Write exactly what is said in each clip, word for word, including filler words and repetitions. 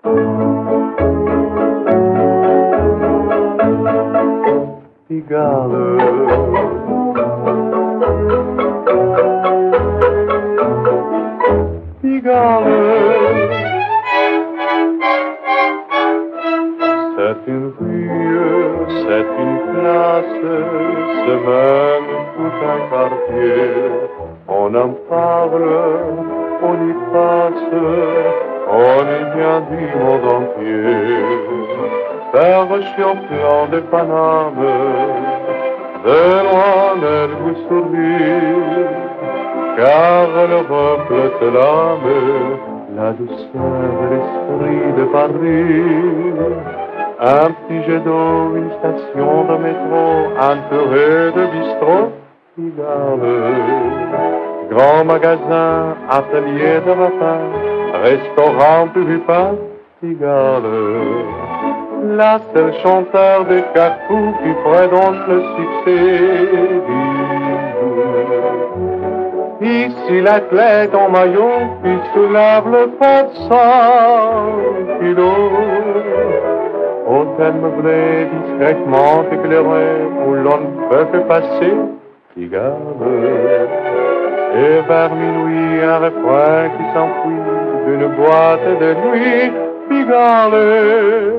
Pigalle. Pigalle. C'est une rue, c'est une place, c'est même tout un quartier. On en parle, on y passe, on y vient du monde entier. Faire le champion de Paname, de loin elle vous sourit, car le reflète l'âme, la douceur de l'esprit de Paris. Un petit jet d'eau, une station de métro, entourée de bistrots, Pigalle. Grand magasin, atelier de matin, restaurant Purupin, Pigalle. La seule chanteur de Carrefour qui présente le succès du jour. Ici l'athlète en maillot qui soulève le poids de cent kilos. Hôtel meublé discrètement éclairé où l'on ne peut que passer, Pigalle. Et vers minuit un refrain qui s'enfuit d'une boîte de nuit, Pigalle.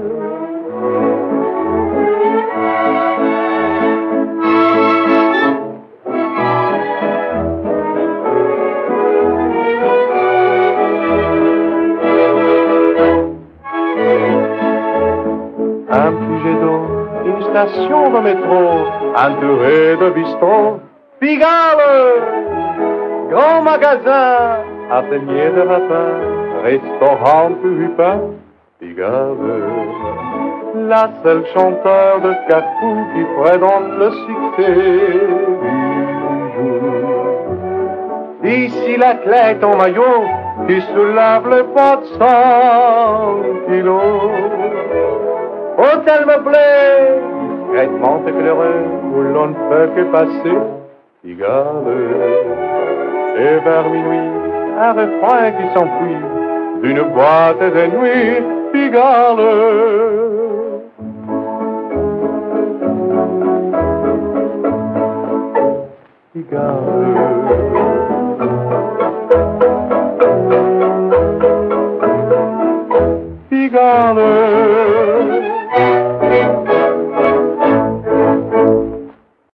Un petit jet d'eau, une station de métro, entourée de bistrots, Pigalle. Grand magasin, atelier de matin, restaurant Purupin, Pigalle. La seule chanteur de Carrefour qui présente le succès du jour. Ici l'athlète en maillot qui soulève le poids de cent kilos. Hôtel meublé, discrètement éclairé, où l'on ne peut que passer, Pigalle. Et vers minuit, un refrain qui s'enfuit d'une boîte de nuit, Pigalle. Pigalle.